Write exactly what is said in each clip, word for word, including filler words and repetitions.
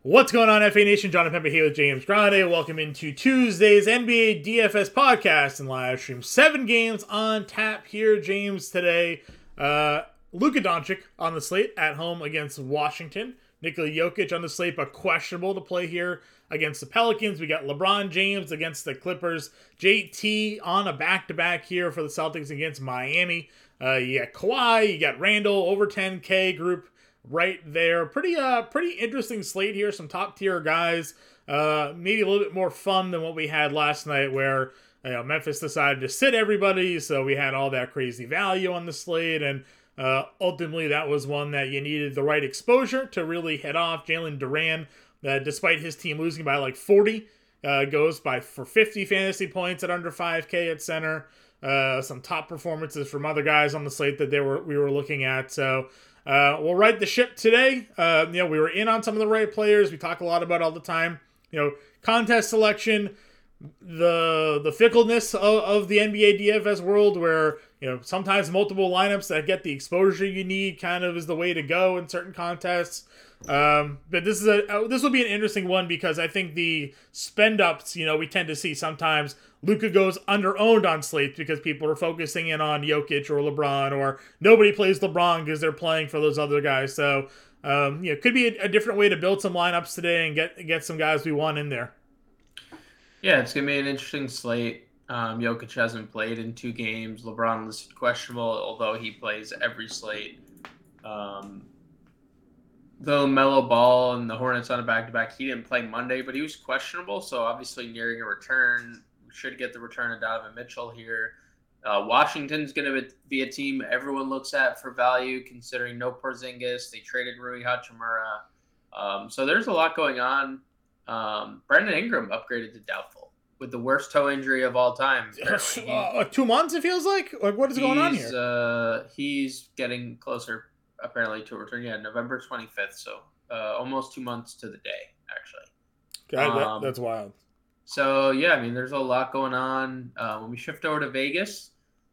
What's going on, F A Nation? John Pemba here with James Grande. Welcome into Tuesday's N B A D F S podcast and live stream. Seven games on tap here, James, today. Uh, Luka Doncic on the slate at home against Washington. Nikola Jokic on the slate, but questionable to play here against the Pelicans. We got LeBron James against the Clippers. J T on a back-to-back here for the Celtics against Miami. Uh, you got Kawhi, you got Randall, over ten K group right there. Pretty uh pretty interesting slate here. Some top tier guys. Uh maybe a little bit more fun than what we had last night where you know, Memphis decided to sit everybody, so we had all that crazy value on the slate, and uh ultimately that was one that you needed the right exposure to really head off. Jalen Duran, uh, despite his team losing by like forty, uh goes by for fifty fantasy points at under five K at center. Uh some top performances from other guys on the slate that they were we were looking at. So Uh, we'll right the ship today. Uh, you know, we were in on some of the right players. We talk a lot about all the time. You know, contest selection, the the fickleness of, of the N B A D F S world, where you know sometimes multiple lineups that get the exposure you need kind of is the way to go in certain contests. Um, but this is a uh, this will be an interesting one because I think the spend ups, you know, we tend to see sometimes Luka goes under owned on slates because people are focusing in on Jokic or LeBron, or nobody plays LeBron because they're playing for those other guys. So um, you know, could be a, a different way to build some lineups today and get get some guys we want in there. Yeah, it's gonna be an interesting slate. Um, Jokic hasn't played in two games. LeBron listed questionable, although he plays every slate. Um, Though Melo Ball and the Hornets on a back-to-back, he didn't play Monday, but he was questionable, so obviously nearing a return. We should get the return of Donovan Mitchell here. Uh, Washington's going to be a team everyone looks at for value, considering no Porzingis. They traded Rui Hachimura. Um, so there's a lot going on. Um, Brandon Ingram upgraded to doubtful with the worst toe injury of all time. Uh, two months, it feels like? Like, what is going on here? Uh, he's getting closer apparently to return. Yeah, November twenty-fifth, so uh, almost two months to the day, actually. God, um, that, that's wild. So, yeah, I mean, there's a lot going on. Uh, when we shift over to Vegas,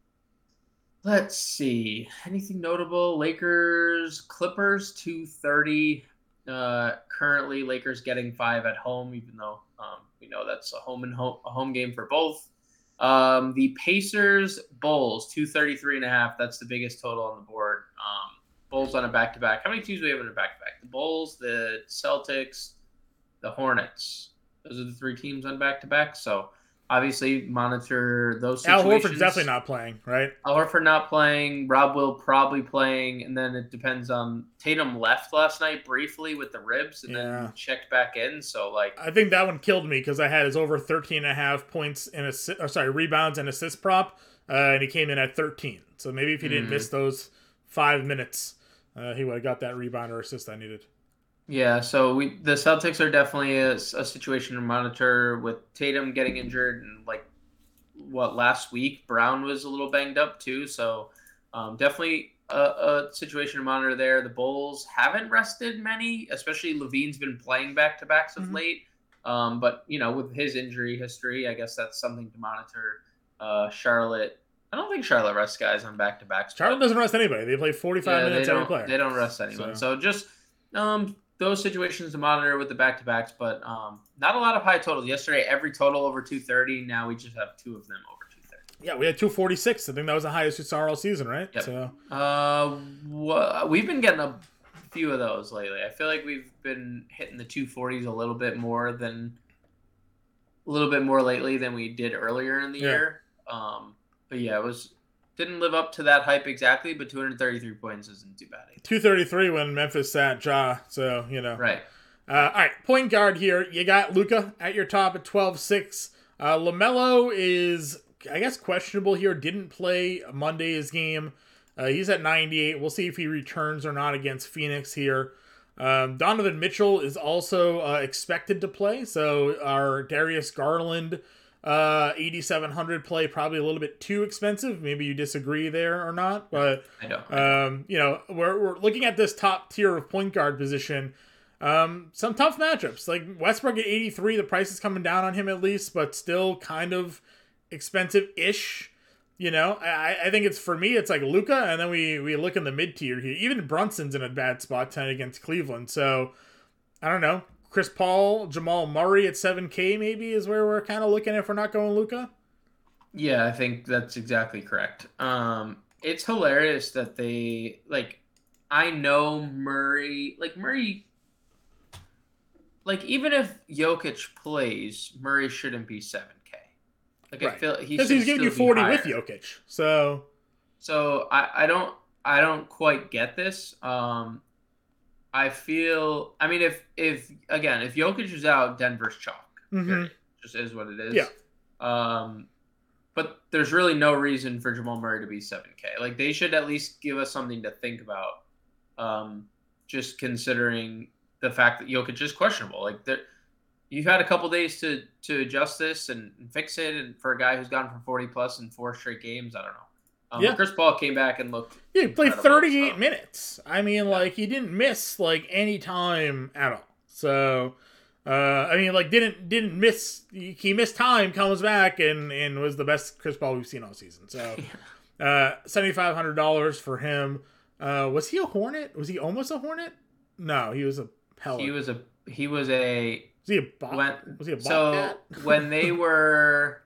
let's see. Anything notable? Lakers, Clippers, two thirty. Uh, currently, Lakers getting five at home, even though um, we know that's a home and home, a home game for both. Um, the Pacers, Bulls, two thirty-three and a half. That's the biggest total on the board. Um, Bulls on a back-to-back. How many teams do we have in a back-to-back? The Bulls, the Celtics, the Hornets. Those are the three teams on back-to-back. So, obviously, monitor those situations. Al Horford's definitely not playing, right? Al Horford not playing. Rob Will probably playing. And then it depends on – Tatum left last night briefly with the ribs and yeah. then checked back in. So, like – I think that one killed me because I had his over thirteen and a half points and assi- – or sorry, rebounds and assist prop, uh, and he came in at thirteen. So, maybe if he didn't mm-hmm. miss those five minutes – Uh, he would have got that rebound or assist I needed. Yeah, so we the Celtics are definitely a, a situation to monitor with Tatum getting injured. And like, what, last week, Brown was a little banged up too. So um, definitely a, a situation to monitor there. The Bulls haven't rested many, especially Levine's been playing back-to-backs of mm-hmm. late. Um, but, you know, with his injury history, I guess that's something to monitor. Uh, Charlotte. I don't think Charlotte rests guys on back-to-backs. Charlotte doesn't rest anybody. They play forty-five yeah, minutes every player. They don't rest anyone. So, so just um, those situations to monitor with the back-to-backs, but um, not a lot of high totals. Yesterday, every total over two thirty. Now we just have two of them over two thirty. Yeah, we had two forty-six. I think that was the highest we saw all season, right? Yep. So, uh, well, we've been getting a few of those lately. I feel like we've been hitting the two forties a little bit more than a little bit more lately than we did earlier in the yeah. year. Um, But yeah, it was didn't live up to that hype exactly, but two hundred thirty-three points isn't too bad either. two thirty-three when Memphis sat Ja, so, you know. Right. Uh, all right, point guard here. You got Luka at your top at twelve six. Uh, LaMelo is, I guess, questionable here. Didn't play Monday's game. Uh, he's at ninety-eight. We'll see if he returns or not against Phoenix here. Um, Donovan Mitchell is also uh, expected to play, so our Darius Garland Uh, eighty-seven hundred play, probably a little bit too expensive. Maybe you disagree there or not, but I don't. Um, you know, we're we're looking at this top tier of point guard position. Um, some tough matchups like Westbrook at eighty-three. The price is coming down on him at least, but still kind of expensive-ish. You know, I, I think it's for me, it's like Luka, and then we we look in the mid tier here. Even Brunson's in a bad spot tonight against Cleveland. So I don't know. Chris Paul, Jamal Murray at seven K maybe is where we're kind of looking if we're not going Luka. Yeah, I think that's exactly correct. Um, it's hilarious that they like. I know Murray, like Murray, like even if Jokic plays, Murray shouldn't be seven K. Like right. I feel he because should he's giving you still forty be with higher. Jokic. So, so I, I don't I don't quite get this. Um, I feel I mean if if again if Jokic is out, Denver's chalk. mm-hmm. Period. Just is what it is. Yeah. Um, but there's really no reason for Jamal Murray to be seven K. Like they should at least give us something to think about. Um, just considering the fact that Jokic is questionable. Like there, you've had a couple days to to adjust this and, and fix it. And for a guy who's gone from forty plus in four straight games, I don't know. Um, yeah. Chris Paul came back and looked. Yeah, he played thirty-eight so. minutes. I mean, like he didn't miss like any time at all. So, uh, I mean, like didn't didn't miss. He missed time, comes back, and and was the best Chris Paul we've seen all season. So, uh, seventy five hundred dollars for him. Uh, was he a Hornet? Was he almost a Hornet? No, he was a Pellet. He was a he was a was he a bot? When, was he a so when they were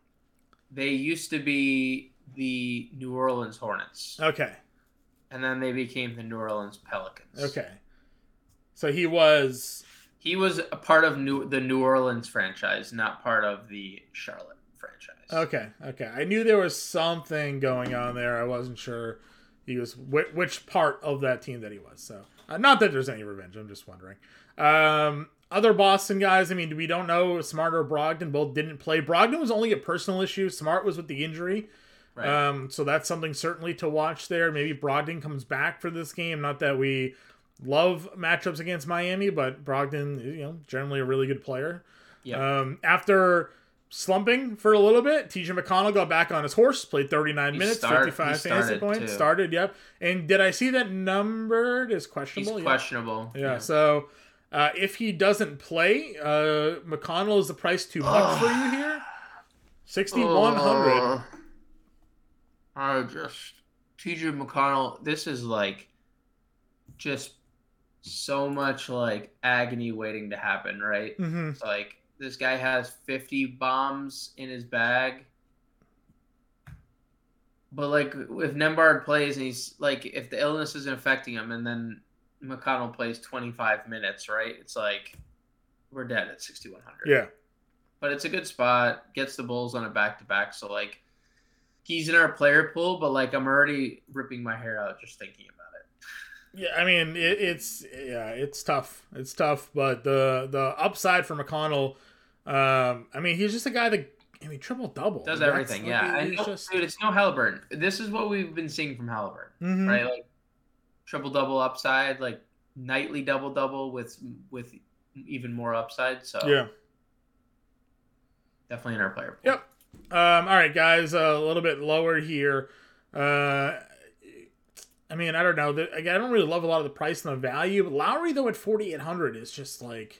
they used to be the New Orleans Hornets. Okay. And then they became the New Orleans Pelicans. Okay. So he was he was a part of New the New Orleans franchise, not part of the Charlotte franchise. Okay. Okay. I knew there was something going on there. I wasn't sure he was wh- which part of that team that he was. So, uh, not that there's any revenge. I'm just wondering. Um, other Boston guys, I mean, we don't know Smart or Brogdon. Both didn't play. Brogdon was only a personal issue. Smart was with the injury. Right. Um, so that's something certainly to watch there. Maybe Brogdon comes back for this game. Not that we love matchups against Miami, but Brogdon, you know, generally a really good player. Yeah. Um, after slumping for a little bit, T J McConnell got back on his horse, played thirty-nine he minutes, start, fifty-five fantasy points, too. started, yep. And did I see that numbered as questionable? He's yeah. questionable. Yeah, yeah. so uh, if he doesn't play, uh, McConnell, is the price too much for you here? sixty-one hundred. Uh, I just T J McConnell, this is like just so much like agony waiting to happen, right? Mm-hmm. It's like this guy has fifty bombs in his bag. But like if Nembhard plays and he's like if the illness isn't affecting him and then McConnell plays twenty-five minutes, right? It's like we're dead at sixty-one hundred. Yeah. But it's a good spot, gets the Bulls on a back-to-back, so like he's in our player pool, but like I'm already ripping my hair out just thinking about it. Yeah, I mean it, it's yeah, it's tough. It's tough, but the the upside for McConnell, um, I mean he's just a guy that I mean triple double does That's, everything. like, Yeah, and just... dude, it's no Halliburton. This is what we've been seeing from Halliburton, mm-hmm. right? Like triple double upside, like nightly double double with with even more upside. So yeah, definitely in our player pool. Yep. Um, all right, guys, uh, a little bit lower here. Uh, I mean, I don't know. I don't really love a lot of the price and the value. But Lowry, though, at forty-eight hundred is just like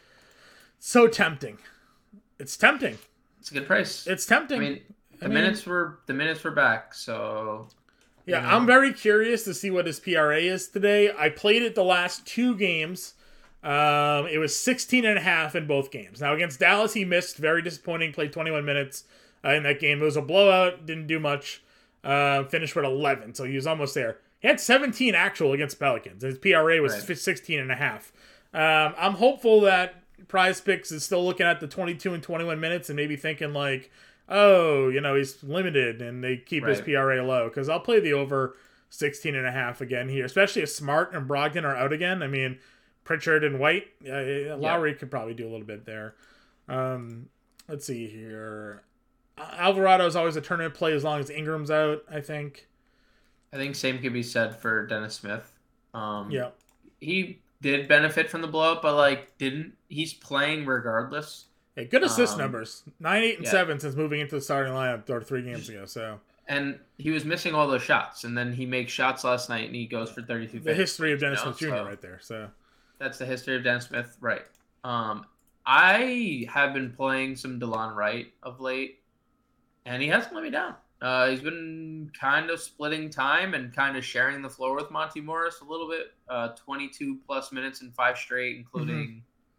so tempting. It's tempting. It's a good price. It's tempting. I mean, the I mean, minutes were the minutes were back, so yeah, you know. I'm very curious to see what his P R A is today. I played it the last two games. Um, it was sixteen and a half in both games. Now against Dallas, he missed. Very disappointing. Played twenty-one minutes uh, in that game. It was a blowout. Didn't do much. Uh, finished with eleven, so he was almost there. He had seventeen actual against Pelicans. His P R A was right. sixteen and a half. Um, I'm hopeful that Prize Picks is still looking at the twenty-two and twenty-one minutes and maybe thinking like, oh, you know, he's limited and they keep right. his P R A low. Because I'll play the over sixteen and a half again here, especially if Smart and Brogdon are out again. I mean, Pritchard and White, uh, Lowry yeah. could probably do a little bit there. Um, let's see here. Alvarado is always a tournament play as long as Ingram's out, I think. I think same could be said for Dennis Smith. Um, yeah. He did benefit from the blowout, but like didn't he's playing regardless. Yeah, good assist um, numbers. Nine, eight, and yeah. seven since moving into the starting lineup or three games Just, ago. So and he was missing all those shots, and then he makes shots last night, and he goes for thirty-two. The history of Dennis you know? Smith Junior So, right there. So that's the history of Dennis Smith, right? Um, I have been playing some DeLon Wright of late, and he hasn't let me down. Uh, he's been kind of splitting time and kind of sharing the floor with Monty Morris a little bit. Uh, twenty-two plus minutes in five straight, including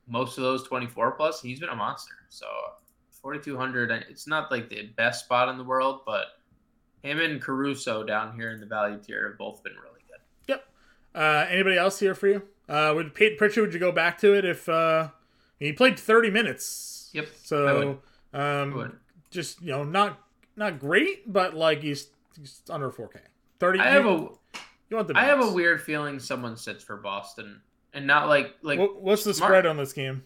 most of those twenty-four plus, he's been a monster. So forty-two hundred, it's not like the best spot in the world, but him and Caruso down here in the value tier have both been really good. Yep. Uh, anybody else here for you? Uh, would Peyton Pritchard, would you go back to it if uh, he played thirty minutes? Yep. So I would. Um, I would. just, you know, not not great, but like he's, he's under four K. thirty. I have you, a you want the I have a minutes. weird feeling someone sits for Boston and not like like What, what's the smart. spread on this game?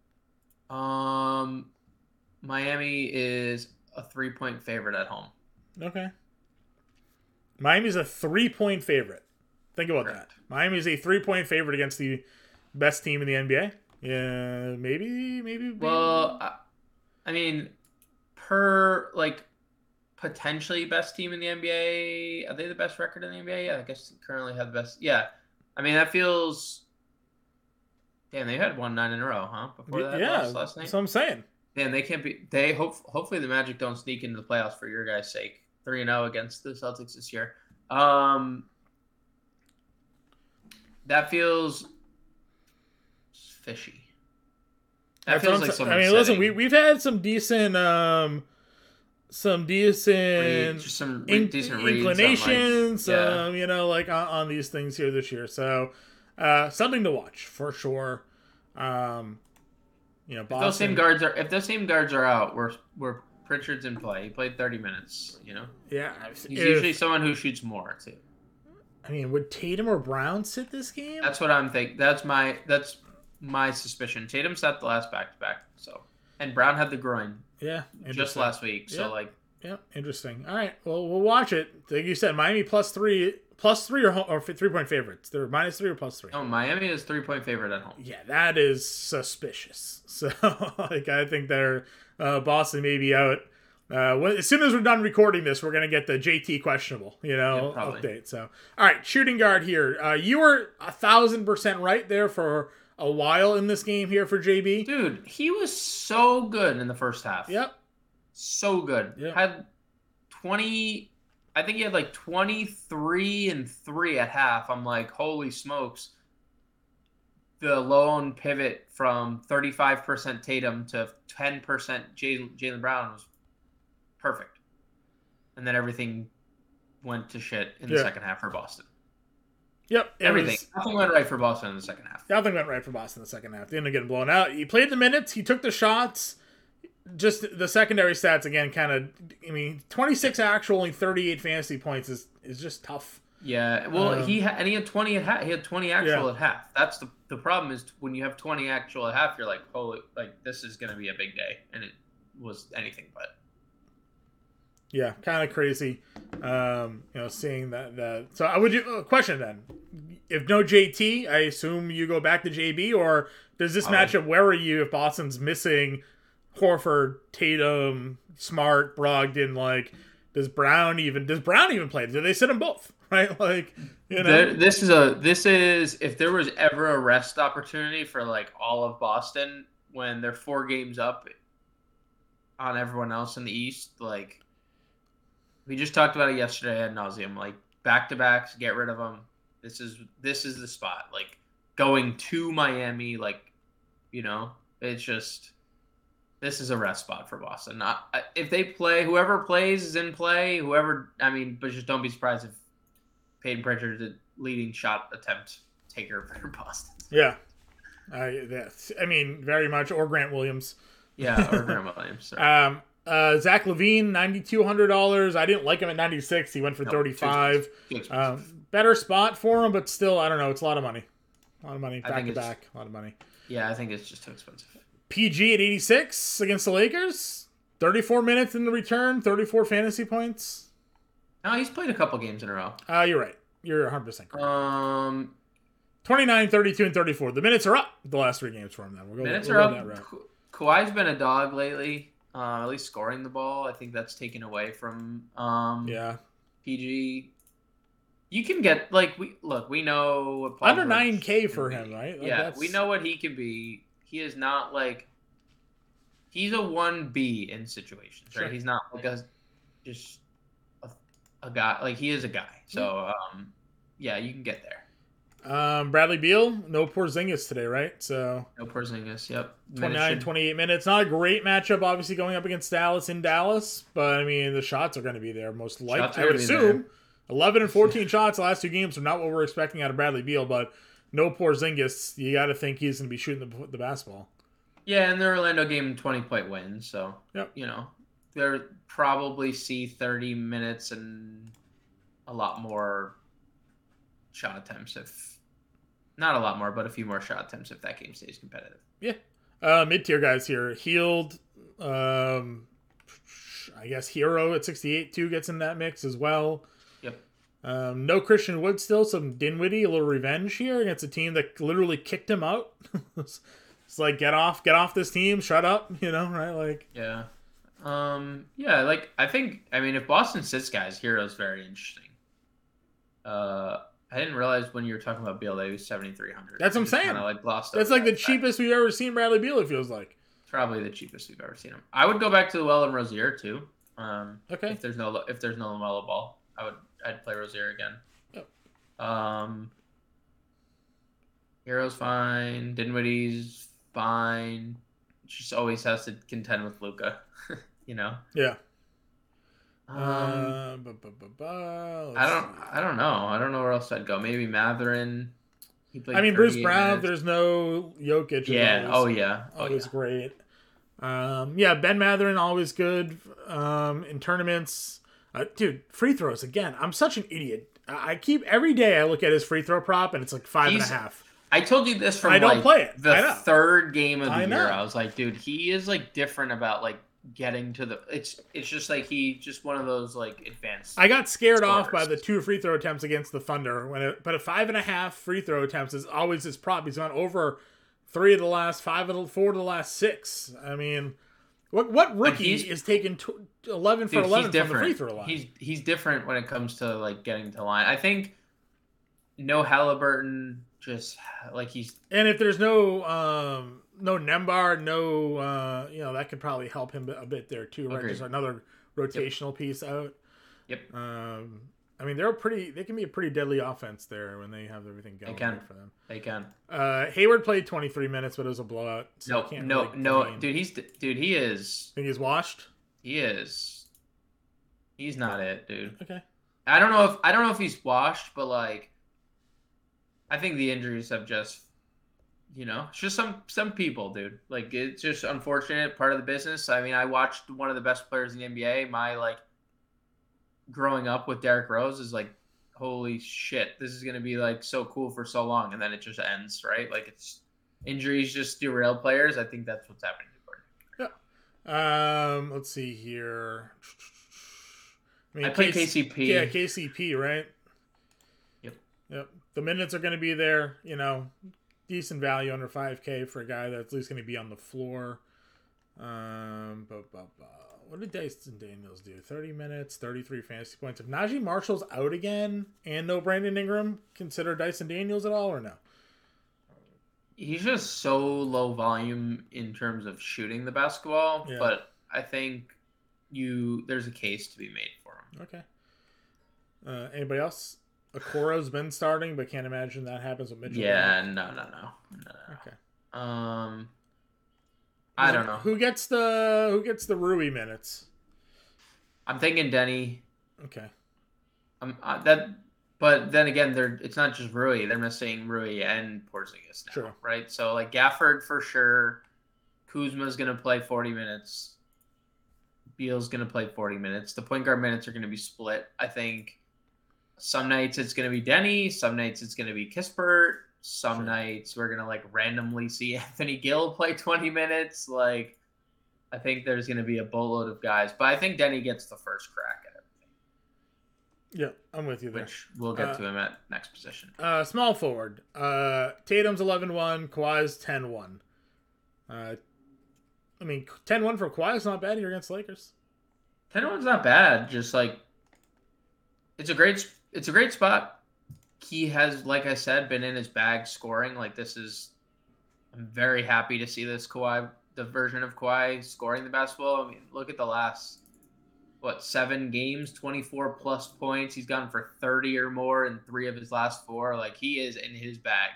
Um Miami is a three-point favorite at home. Okay. Miami's a three-point favorite. Think about Correct. that. Miami's a three-point favorite against the best team in the N B A. Yeah, maybe, maybe. maybe. Well, I, I mean, per like potentially best team in the N B A, are they the best record in the N B A? Yeah, I guess they currently have the best. Yeah, I mean that feels. Damn, they had won nine in a row, huh? Before that yeah, loss last night. that's what I'm saying. Damn, they can't be. They hope. Hopefully, the Magic don't sneak into the playoffs for your guys' sake. Three and zero against the Celtics this year. Um, that feels fishy. That That's feels what I'm like sa- someone. I mean, listen, we we've had some decent, um, some decent, just some in- decent reads on, like- inclinations, yeah. um, you know, like on, on these things here this year. So, uh, something to watch for sure. Um, you know, If Boston. those same guards are if those same guards are out, we're we're Pritchard's in play. He played thirty minutes. You know, yeah, he's if- usually someone who shoots more too. I mean, would Tatum or Brown sit this game? That's what I'm thinking. That's my that's my suspicion. Tatum sat the last back to back, so and Brown had the groin yeah, just interesting. last week. So Yeah. like, Yeah, interesting. All right, well, we'll watch it. Like you said, Miami plus three, plus three or, ho- or three point favorites. They're minus three or plus three. no, Miami is three point favorite at home. Yeah, that is suspicious. So, like, I think they're uh, Boston may be out. Uh, when, as soon as we're done recording this, we're gonna get the J T questionable, you know, Yeah, probably. update. So, all right, shooting guard here. Uh, you were a thousand percent right there for a while in this game here for J B. Dude, he was so good in the first half. Yep. So good. Yeah. Had twenty. I think he had like twenty-three and three at half. I'm like, holy smokes. The lone pivot from thirty-five percent Tatum to ten percent Jaylen Brown was perfect. And then everything went to shit in the Yeah. second half for Boston. Yep. it Everything. was- Nothing went right for Boston in the second half. Nothing went right for Boston in the second half. They ended up getting blown out. He played the minutes. He took the shots. Just the secondary stats again, kind of. I mean, twenty-six actual, only thirty-eight fantasy points is is just tough. Yeah, well, Um, he had and he had twenty at half. He had twenty actual Yeah. at half. That's the the problem is when you have twenty actual at half, you're like, holy, like this is gonna be a big day, and it was anything but. Yeah, kind of crazy. Um, you know, seeing that. that so, I would you uh, question then? If no J T, I assume you go back to J B, or does this I would. matchup worry you if Boston's missing Horford, Tatum, Smart, Brogdon? Like, does Brown even does Brown even play? Do they sit them both? Right, like you know. There, this is a this is if there was ever a rest opportunity for like all of Boston when they're four games up on everyone else in the East, like we just talked about it yesterday ad nauseum. Like back to backs, get rid of them. This is this is the spot. Like going to Miami, like you know, it's just this is a rest spot for Boston. Not if they play, whoever plays is in play. Whoever, I mean, but just don't be surprised if Peyton Pritchard is the leading shot attempt taker for Boston. Yeah, I that's I mean very much or Grant Williams. Yeah, or Grant Williams. Sorry. Um, uh, Zach Levine, ninety two hundred dollars. I didn't like him at ninety six. He went for No, thirty five. Too expensive. Um, better spot for him, but still, I don't know. It's a lot of money. A lot of money I back think to it's- back. A lot of money. Yeah, I think it's just too expensive. P G at eighty six against the Lakers. Thirty four minutes in the return. Thirty four fantasy points. No, he's played a couple games in a row. Uh, you're right. You're one hundred percent correct. Um, twenty-nine, thirty-two, and thirty-four. The minutes are up the last three games for him. Then we'll go. minutes we'll are go that up. route. Ka- Kawhi's been a dog lately. Uh, at least scoring the ball. I think that's taken away from um, Yeah, P G. You can get like we look. We know what Paul under George nine K can for be. him, right? Like, Yeah, that's- we know what he can be. He is not like he's a one B in situations, right? Sure. He's not like a just a, a guy. Like he is a guy. So um, yeah, you can get there. Um, Bradley Beal, no Porzingis today, right? So No Porzingis. Yep. twenty-nine, Should... twenty-eight minutes. Not a great matchup, obviously, going up against Dallas in Dallas. But, I mean, the shots are going to be there most likely. I would assume. eleven and fourteen shots the last two games are not what we're expecting out of Bradley Beal. But no Porzingis. You got to think he's going to be shooting the, the basketball. Yeah, and the Orlando game, twenty-point win. So, yep. you know, they'll probably see thirty minutes and a lot more shot attempts if... Not a lot more, but a few more shot attempts if that game stays competitive. Yeah. Uh, mid-tier guys here. Healed, um, I guess Hero at sixty-eight too gets in that mix as well. Yep. Um, no Christian Wood still. Some Dinwiddie, a little revenge here against a team that literally kicked him out. It's like, get off, get off this team, shut up, you know, right? Like, yeah. Um, yeah, like, I think, I mean, if Boston sits guys, Hero's very interesting. Uh, I didn't realize when you were talking about Beal that he was seventy-three hundred. That's what I'm saying. Like glossed That's like that the cheapest we've ever seen Bradley Beal, it feels like. Probably the cheapest we've ever seen him. I would go back to Llewellyn Rozier too. Um, okay. If there's no if there's no LaMelo Ball, I would I'd play Rozier again. Yep. Um, Hero's fine. Dinwiddie's fine. Just always has to contend with Luka. You know. Yeah. Um, uh, bu- bu- bu- bu- I don't. see. I don't know. I don't know where else I'd go. Maybe Matherin. He I mean, Bruce Brown. Minutes. There's no Jokic. Yeah. Always, oh yeah. Oh, always yeah. great. Um, yeah. Ben Matherin always good. Um, in tournaments, uh, dude. Free throws again. I'm such an idiot. I keep every day I look at his free throw prop and it's like five He's, and a half. I told you this from I don't like play it. the third game of the I year. know. I was like, dude, he is like different about like. Getting to the it's it's just like he just one of those like advanced. I got scared scorers. off by the two free throw attempts against the Thunder when it, but a five and a half free throw attempts is always his prop. He's gone over three of the last five of the four of the last six. I mean, what what rookie is taking tw- eleven for dude, eleven from the free throw line? He's he's different when it comes to like getting to line. I think no Halliburton just like he's and if there's no um. No Nembar, no, uh, you know, that could probably help him a bit there too, right? Agreed. Just another rotational yep. piece out. Yep. Um, I mean, they're pretty, they can be a pretty deadly offense there when they have everything going they can. for them. They can. Uh, Hayward played twenty-three minutes, but it was a blowout. So no, can't no, really no, complain. dude, he's, dude, he is. Think he's washed? He is. He's not it, dude. Okay. I don't know if, I don't know if he's washed, but like, I think the injuries have just, you know, it's just some some people, dude. Like, it's just unfortunate, part of the business. I mean, I watched one of the best players in the N B A. My, like, growing up with Derrick Rose is like, holy shit, this is going to be, like, so cool for so long. And then it just ends, right? Like, it's injuries just derail players. I think that's what's happening to Gordon. Yeah. Um, let's see here. I, mean, I played K C P. Yeah, K C P, right? Yep. Yep. The minutes are going to be there, you know. Decent value under five K for a guy that's at least going to be on the floor. Um, but, but, but, what did Dyson Daniels do? thirty minutes, thirty-three fantasy points. If Najee Marshall's out again and no Brandon Ingram, consider Dyson Daniels at all or no? He's just so low volume in terms of shooting the basketball, yeah. But I think you there's a case to be made for him. Okay. Uh, anybody else? Okoro's been starting, but can't imagine that happens with Mitchell. Yeah, no, no, no, no. Okay. Um, I don't know who gets the who gets the Rui minutes. I'm thinking Denny. Okay. Um, uh, that, but then again, they're it's not just Rui. They're missing Rui and Porzingis now, True. Right? So like Gafford for sure. Kuzma's gonna play forty minutes. Beal's gonna play forty minutes. The point guard minutes are gonna be split. I think. Some nights it's going to be Denny. Some nights it's going to be Kispert. Some sure. nights we're going to like randomly see Anthony Gill play twenty minutes. Like, I think there's going to be a boatload of guys, but I think Denny gets the first crack at everything. Yeah, I'm with you there. Which we'll get uh, to him at next position. Uh, small forward. Uh, Tatum's eleven one. Kawhi's ten one. Uh, I mean, ten one for Kawhi is not bad here against the Lakers. ten one's not bad. Just like, it's a great It's a great spot. He has, like I said, been in his bag scoring. Like, this is... I'm very happy to see this Kawhi, the version of Kawhi scoring the basketball. I mean, look at the last, what, seven games, twenty-four plus points. He's gone for thirty or more in three of his last four. Like, he is in his bag.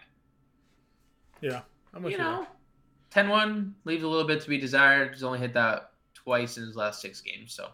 Yeah. I'm with you you know, ten one leaves a little bit to be desired. He's only hit that twice in his last six games. So,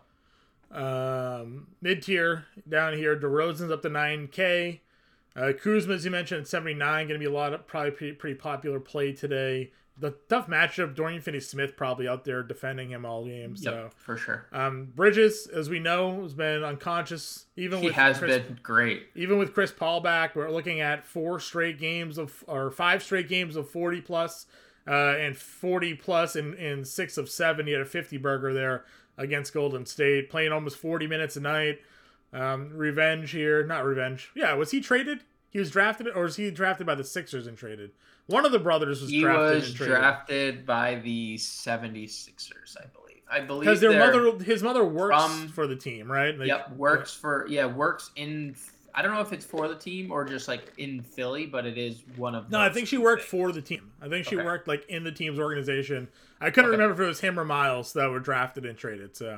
um, mid tier down here, DeRozan's up to nine K. Uh, Kuzma, as you mentioned, at seventy-nine, going to be a lot of probably pretty, pretty popular play today. The tough matchup, Dorian Finney-Smith probably out there defending him all game. So yep, for sure. Um, Bridges, as we know, has been unconscious. Even he with has Chris, been great. Even with Chris Paul back, we're looking at four straight games of, or five straight games of forty plus, uh, and forty plus in, in six of seven. He had a fifty burger there against Golden State, playing almost forty minutes a night. Um, revenge here, not revenge. Yeah, was he traded? He was drafted, or was he drafted by the Sixers and traded? One of the brothers was he drafted was and traded. drafted by the seventy-sixers, I believe. I believe because their mother, his mother works from, for the team, right? Like, yep, works yeah. for yeah, works in. I don't know if it's for the team or just like in Philly, but it is one of. No, I think she worked for the team. I think she okay. worked like in the team's organization. I couldn't okay. remember if it was him or Miles that were drafted and traded. So,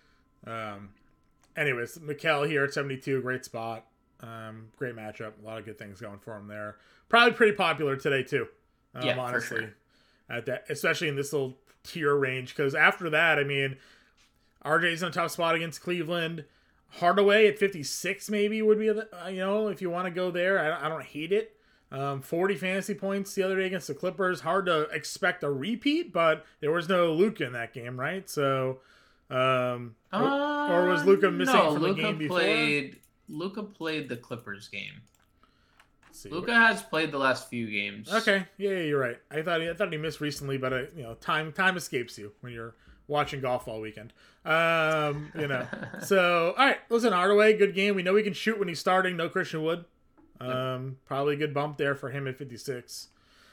um, anyways, Mikal here at seventy-two, great spot. Um, great matchup. A lot of good things going for him there. Probably pretty popular today too. Um, yeah, honestly, for sure. At that, especially in this little tier range, because after that, I mean, R J's in a tough spot against Cleveland. Hardaway at fifty-six maybe would be, uh, you know, if you want to go there. I, I don't hate it. Um, forty fantasy points the other day against the Clippers. Hard to expect a repeat, but there was no Luka in that game, right? So, um, uh, or was Luka missing no, from the Luka game before? Played, Luka played the Clippers game. See, Luka has played the last few games. Okay, yeah, yeah, you're right. I thought he, I thought he missed recently, but I, you know, time time escapes you when you're watching golf all weekend. Um, you know, so all right, listen, Hardaway, good game. We know he can shoot when he's starting. No Christian Wood. Um, yep. Probably a good bump there for him at fifty-six.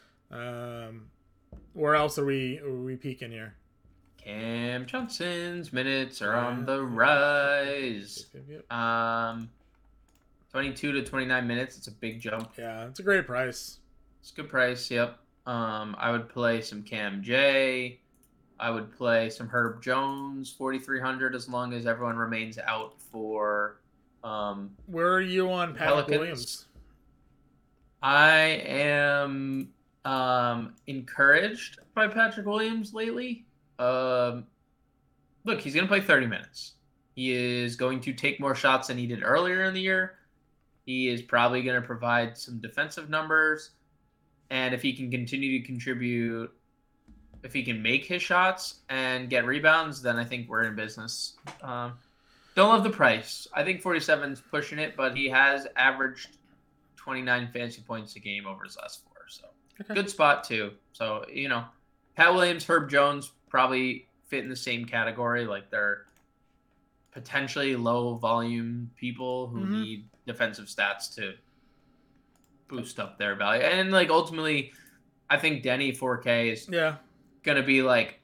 Um, where else are we are we peaking here? Cam Johnson's minutes are yeah. on the rise. Yep, yep, yep. Um. twenty-two to twenty-nine minutes. It's a big jump. Yeah, it's a great price. It's a good price. Yep. Um, I would play some Cam J. I would play some Herb Jones, forty-three hundred, as long as everyone remains out for. Um, Where are you on Patrick Pelicans. Williams? I am um, encouraged by Patrick Williams lately. Um, look, he's going to play thirty minutes. He is going to take more shots than he did earlier in the year. He is probably going to provide some defensive numbers. And if he can continue to contribute, if he can make his shots and get rebounds, then I think we're in business. Um, don't love the price. I think forty-seven is pushing it, but he has averaged twenty-nine fantasy points a game over his last four. So okay. Good spot too. So, you know, Pat Williams, Herb Jones probably fit in the same category. Like they're potentially low volume people who mm-hmm. need defensive stats to boost up their value. And like ultimately, I think Denny four K is yeah gonna be like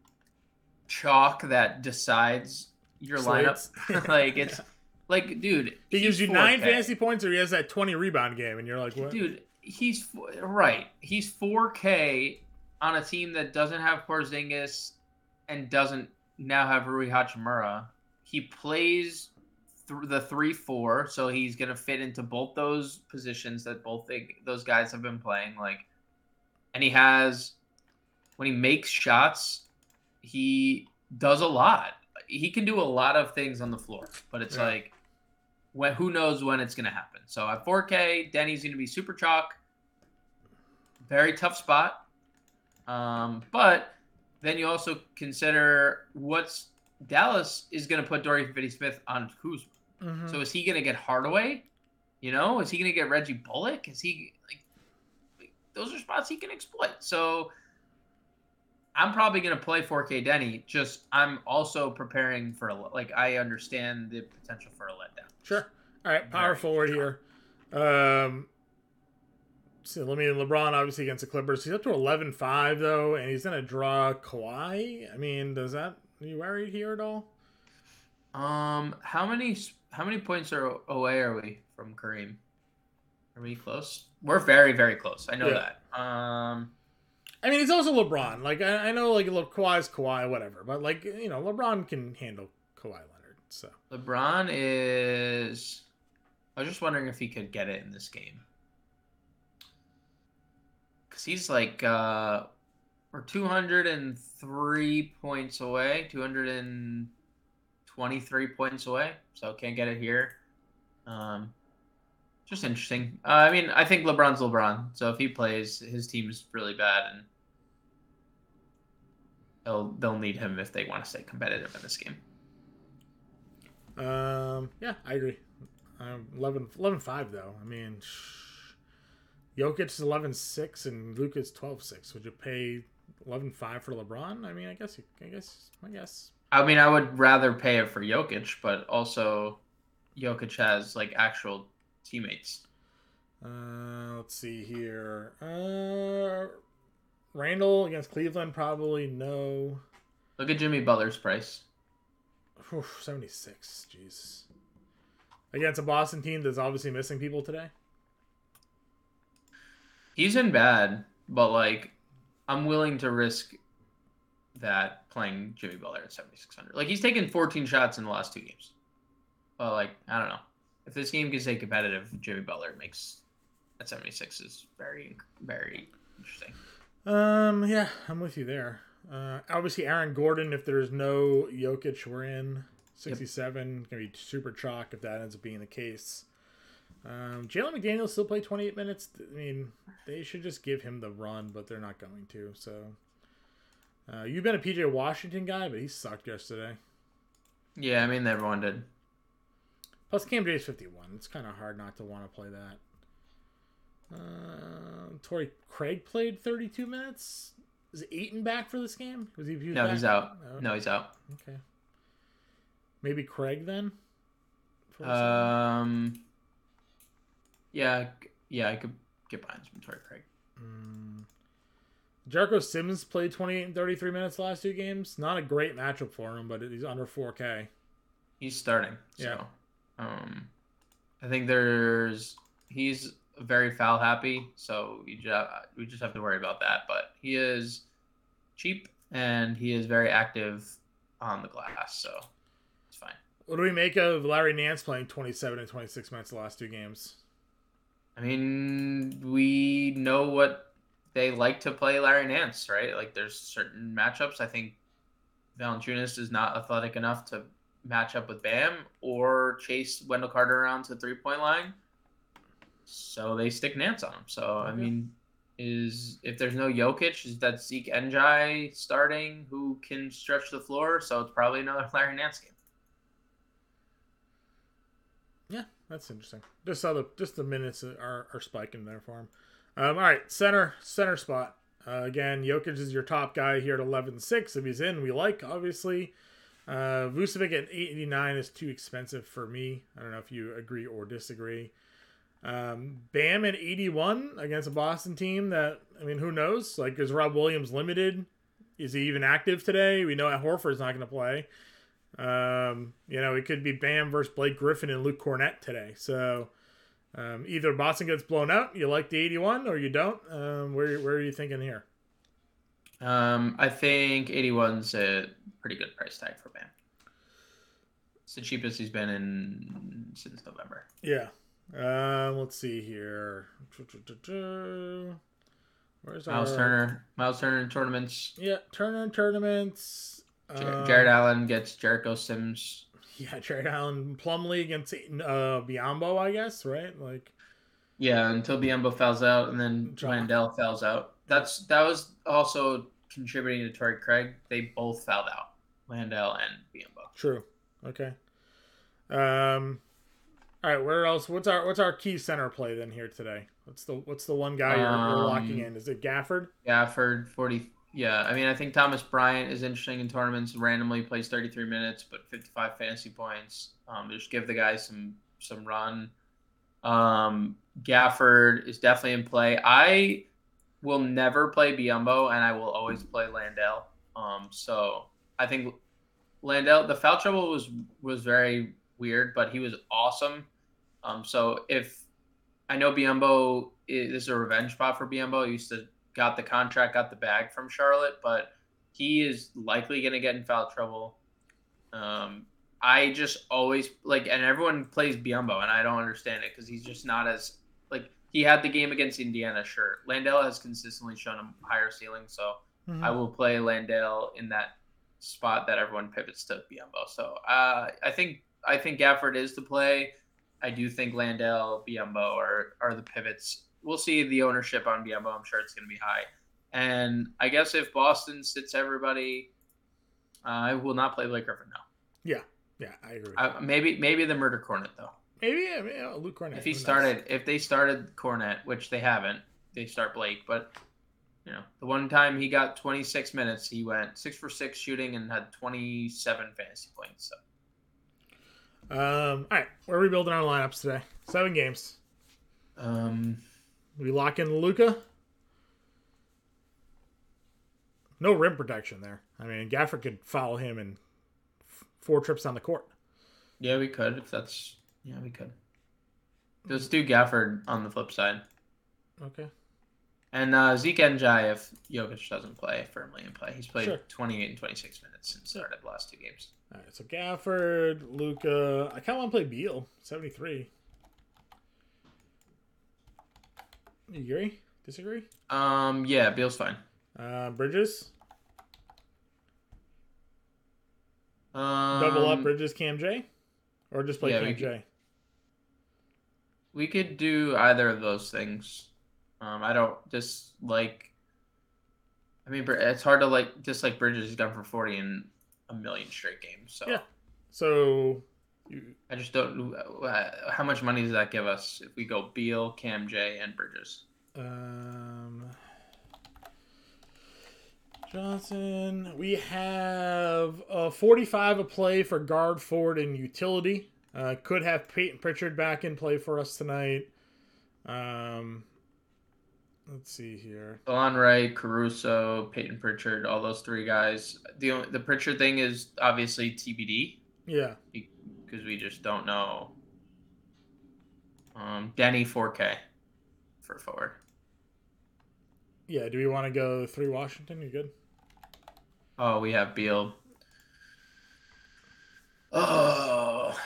chalk that decides your Slates. lineup. Like it's like, dude, he gives you nine fantasy points, or he has that twenty rebound game, and you're like, what? Dude, he's right. He's four K on a team that doesn't have Porzingis and doesn't now have Rui Hachimura. He plays th- the three four, so he's going to fit into both those positions that both they, those guys have been playing. Like, and he has, when he makes shots, he does a lot. He can do a lot of things on the floor, but it's yeah. like, when who knows when it's going to happen. So at four K, Denny's going to be super chalk. Very tough spot. Um, but then you also consider what's Dallas is going to put Dorian Finney-Smith on Kuzma. Mm-hmm. So is he going to get Hardaway? You know, is he going to get Reggie Bullock? Is he like, like those are spots he can exploit. So I'm probably going to play four K Denny. Just I'm also preparing for a, like I understand the potential for a letdown. Sure. All right, power Very forward strong. Here. Um, so let me LeBron obviously against the Clippers. He's up to eleven five though, and he's going to draw Kawhi. I mean, does that are you worried here at all? Um, how many how many points are away are we from Kareem? Are we close? We're very very close. I know yeah. that. Um. I mean, it's also LeBron. Like, I, I know, like, look, Kawhi's Kawhi, whatever. But, like, you know, LeBron can handle Kawhi Leonard. So LeBron is. I was just wondering if he could get it in this game. Because he's like, uh, we're two hundred three points away, two hundred twenty-three points away. So can't get it here. Um, just interesting. Uh, I mean, I think LeBron's LeBron. So if he plays, his team's really bad, and they'll they'll need him if they want to stay competitive in this game. Um, yeah, I agree. Um, eleven, eleven five though. I mean, Jokic is eleven six and Luka's twelve six. Would you pay eleven five for LeBron? I mean, I guess. You, I guess. I guess. I mean, I would rather pay it for Jokic, but also Jokic has like actual teammates. Uh, let's see here. Uh, Randall against Cleveland, probably no. Look at Jimmy Butler's price. Whew, seventy-six. Jeez. Against a Boston team that's obviously missing people today. He's been bad, but like, I'm willing to risk that playing Jimmy Butler at seventy-six hundred. Like, he's taken fourteen shots in the last two games. But like, I don't know. If this game can stay competitive, Jimmy Butler makes at seventy-six is very, very interesting. Um, yeah, I'm with you there. Uh, obviously, Aaron Gordon, if there's no Jokic, we're in. sixty-seven, yep. Going to be super chalk if that ends up being the case. Um, Jalen McDaniels still play twenty-eight minutes. I mean, they should just give him the run, but they're not going to. So, uh, you've been a P J Washington guy, but he sucked yesterday. Yeah, I mean, everyone did. Plus, Cam J's fifty-one. It's kind of hard not to want to play that. Uh, Torrey Craig played thirty-two minutes. Is Ayton back for this game? Was he? he was no, back? he's out. Oh. No, he's out. Okay. Maybe Craig then. Um. Yeah, yeah, I could get behind some Torrey Craig. Mm. Jericho Simmons played twenty-eight and thirty-three minutes the last two games. Not a great matchup for him, but he's under four K. He's starting. So, yeah. Um, I think there's he's very foul happy, so we just we just have to worry about that. But he is cheap and he is very active on the glass, so it's fine. What do we make of Larry Nance playing twenty-seven and twenty-six minutes the last two games? I mean, we know what they like to play Larry Nance, right? Like, there's certain matchups. I think Valanciunas is not athletic enough to match up with Bam or chase Wendell Carter around to the three-point line. So they stick Nance on him. So, okay. I mean, is if there's no Jokic, is that Zeke Njai starting who can stretch the floor? So it's probably another Larry Nance game. Yeah, that's interesting. Just saw the just the minutes are, are spiking there for him. Um, all right, center center spot. Uh, again, Jokic is your top guy here at eleven six. If he's in, we like, obviously. Uh, Vucevic at eighty-nine is too expensive for me. I don't know if you agree or disagree. Um, Bam at eighty-one against a Boston team that, I mean, who knows? Like, is Rob Williams limited? Is he even active today? We know that Horford's not going to play. Um, you know, it could be Bam versus Blake Griffin and Luke Cornett today. So um, either Boston gets blown out, you like the eighty-one, or you don't. Um, where where are you thinking here? Um, I think eighty-one's a pretty good price tag for Bam. It's the cheapest he's been in since November. Yeah. Um, let's see here. Where's Miles our... Turner? Miles Turner in tournaments. Yeah, Turner in tournaments. Um, Jared Allen gets Jericho Sims. Yeah, Jared Allen, Plumlee against uh, Biyombo, I guess, right? Like, yeah, until Biyombo fouls out, and then Landell fouls out. That's that was also contributing to Torrey Craig. They both fouled out, Landell and Biyombo. True. Okay. Um. All right. Where else? What's our what's our key center play then here today? What's the what's the one guy you're, um, you're locking in? Is it Gafford? Gafford, forty. Yeah, I mean, I think Thomas Bryant is interesting in tournaments. Randomly plays thirty-three minutes, but fifty-five fantasy points. Um, just give the guy some some run. Um, Gafford is definitely in play. I will never play Biyombo, and I will always play Landell. Um, so I think Landell, the foul trouble was was very weird, but he was awesome. Um, so if I know Biyombo is, this is a revenge spot for Biyombo. He used to got the contract, got the bag from Charlotte, but he is likely going to get in foul trouble. Um, I just always like, and everyone plays Biombo, and I don't understand it because he's just not as like he had the game against Indiana. Sure, Landale has consistently shown a higher ceiling, so Mm-hmm. I will play Landale in that spot that everyone pivots to Biombo. So uh, I think I think Gafford is the play. I do think Landale, Biombo are are the pivots. We'll see the ownership on Biombo. I'm sure it's going to be high. And I guess if Boston sits everybody, uh, I will not play Blake Griffin now. Yeah, yeah, I agree. Uh, maybe maybe the Murder Cornet though. Maybe yeah, yeah, Luke Cornet. If he started, if they started Cornet, which they haven't, they start Blake. But you know, the one time he got twenty-six minutes, he went six for six shooting and had twenty-seven fantasy points. So. Um. All right, we're rebuilding our lineups today. Seven games. Um. We lock in Luka. No rim protection there. I mean, Gafford could follow him in f- four trips down the court. Yeah, we could if that's. Yeah, we could. Let's do Gafford on the flip side. Okay. And uh, Zeke Njai if Jokic doesn't play firmly in play. He's played Sure. twenty-eight and twenty-six minutes and started the last two games. All right, so Gafford, Luka. I kind of want to play Beal, seventy-three. You agree? Disagree? Um. Yeah, Beal's fine. Uh, Bridges. Um, Double up Bridges, Cam J? Or just play yeah, Cam we J? We could do either of those things. Um, I don't just like. I mean, it's hard to like dislike Bridges. He's gone for forty in a million straight games. So Yeah. So. You, I just don't. Uh, how much money does that give us if we go Beal, Cam J, and Bridges? um. Johnson. We have a forty-five a play for guard, forward, and utility. Uh, could have Peyton Pritchard back in play for us tonight. Um, let's see here. Delon Wright, Caruso, Peyton Pritchard, all those three guys. The only, the Pritchard thing is obviously T B D Yeah. because we just don't know. Um, Denny four K for forward. Yeah. Do we want to go three Washington? You good? Oh, we have Beal. Oh,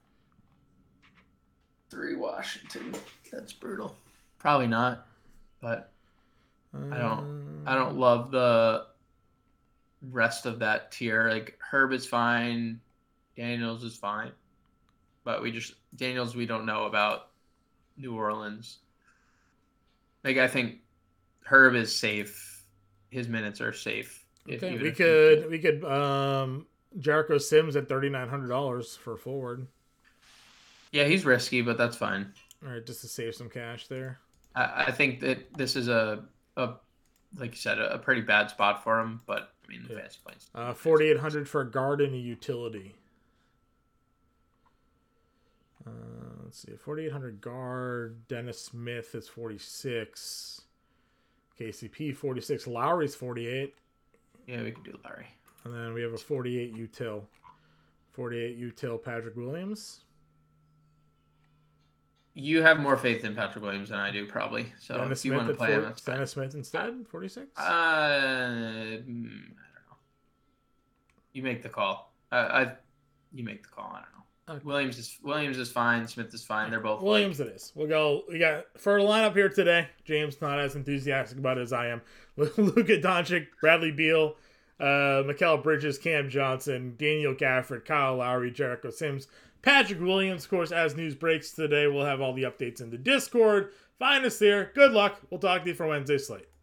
three Washington. That's brutal. Probably not, but I don't. I don't love the rest of that tier. Like Herb is fine, Daniels is fine, but we just Daniels we don't know about New Orleans. Like I think Herb is safe. His minutes are safe. If, Okay, even we if could he- we could um Jericho Sims at thirty nine hundred dollars for forward. Yeah, he's risky, but that's fine. All right, just to save some cash there. I, I think that this is a a like you said a, a pretty bad spot for him, but I mean the Yeah. fantasy points. Uh, forty eight hundred for a guard and a utility. Uh, let's see, forty eight hundred guard. Dennis Smith is forty six. K C P forty six. Lowry's forty eight. Yeah, we could do Larry. And then we have a forty eight util. forty eight util Patrick Williams. You have more faith in Patrick Williams than I do, probably. So Dennis if you Smith want to at play him, forty, that's fine. Dennis Smith instead, forty six. Uh, mm, I don't know. You make the call. Uh, I, you make the call. I don't know. Okay. Williams is Williams is fine. Smith is fine. They're both Williams. It is. We'll go. We got for a lineup here today. James not as enthusiastic about it as I am. Luka Doncic, Bradley Beal, uh, Mikal Bridges, Cam Johnson, Daniel Gafford, Kyle Lowry, Jericho Sims, Patrick Williams. Of course, as news breaks today, we'll have all the updates in the Discord. Find us there. Good luck. We'll talk to you for Wednesday slate.